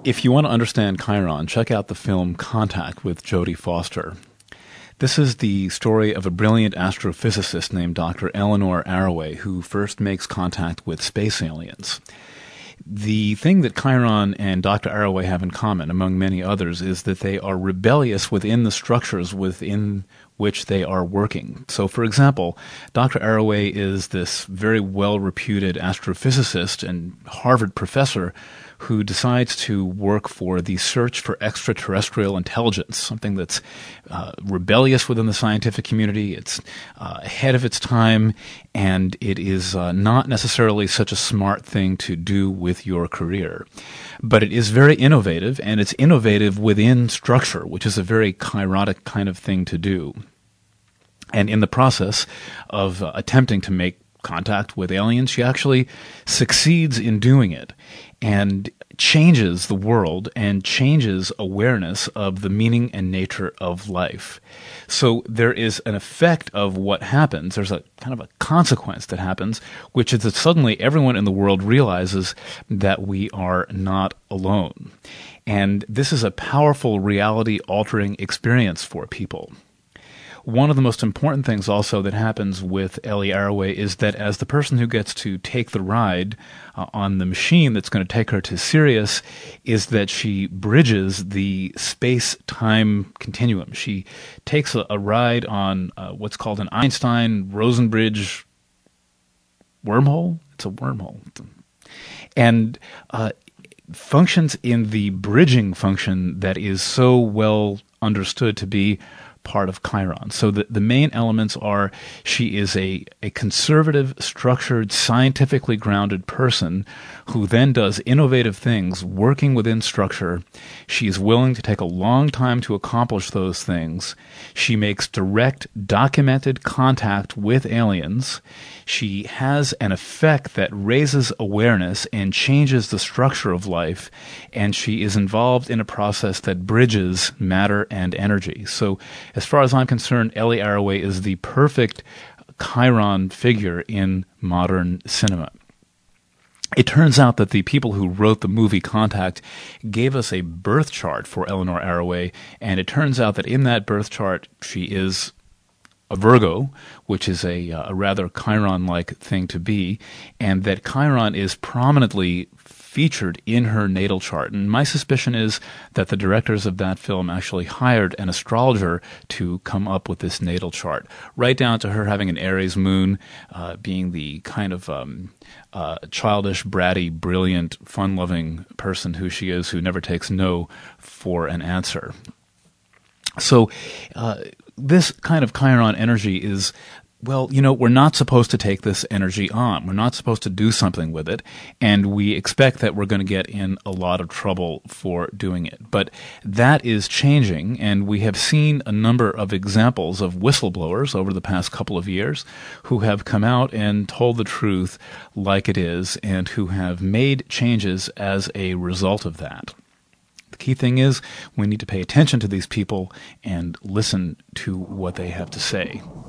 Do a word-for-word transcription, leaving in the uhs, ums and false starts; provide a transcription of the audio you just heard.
If you want to understand Chiron, check out the film Contact with Jodie Foster. This is the story of a brilliant astrophysicist named Doctor Eleanor Arroway, who first makes contact with space aliens. The thing that Chiron and Doctor Arroway have in common, among many others, is that they are rebellious within the structures within which they are working. So, for example, Doctor Arroway is this very well-reputed astrophysicist and Harvard professor who decides to work for the search for extraterrestrial intelligence, something that's uh, rebellious within the scientific community. It's uh, ahead of its time, and it is uh, not necessarily such a smart thing to do with your career. But it is very innovative, and it's innovative within structure, which is a very chironic kind of thing to do. And in the process of uh, attempting to make contact with aliens, she actually succeeds in doing it and changes the world and changes awareness of the meaning and nature of life. So there is an effect of what happens. There's a kind of a consequence that happens, which is that suddenly everyone in the world realizes that we are not alone. And this is a powerful reality-altering experience for people. One of the most important things also that happens with Ellie Arroway is that as the person who gets to take the ride uh, on the machine that's going to take her to Sirius, is that she bridges the space-time continuum. She takes a, a ride on uh, what's called an Einstein-Rosenbridge wormhole. It's a wormhole. And uh, functions in the bridging function that is so well understood to be part of Chiron. So the, the main elements are she is a, a conservative, structured, scientifically grounded person who then does innovative things working within structure. She is willing to take a long time to accomplish those things. She makes direct, documented contact with aliens. She has an effect that raises awareness and changes the structure of life, and she is involved in a process that bridges matter and energy. So as far as I'm concerned, Ellie Arroway is the perfect Chiron figure in modern cinema. It turns out that the people who wrote the movie Contact gave us a birth chart for Eleanor Arroway, and it turns out that in that birth chart she is a Virgo, which is a, a rather Chiron-like thing to be, and that Chiron is prominently featured in her natal chart. And my suspicion is that the directors of that film actually hired an astrologer to come up with this natal chart, right down to her having an Aries moon, uh, being the kind of um, uh, childish, bratty, brilliant, fun-loving person who she is, who never takes no for an answer. So uh, this kind of Chiron energy is, well, you know, we're not supposed to take this energy on. We're not supposed to do something with it, and we expect that we're going to get in a lot of trouble for doing it. But that is changing, and we have seen a number of examples of whistleblowers over the past couple of years who have come out and told the truth like it is, and who have made changes as a result of that. The key thing is we need to pay attention to these people and listen to what they have to say.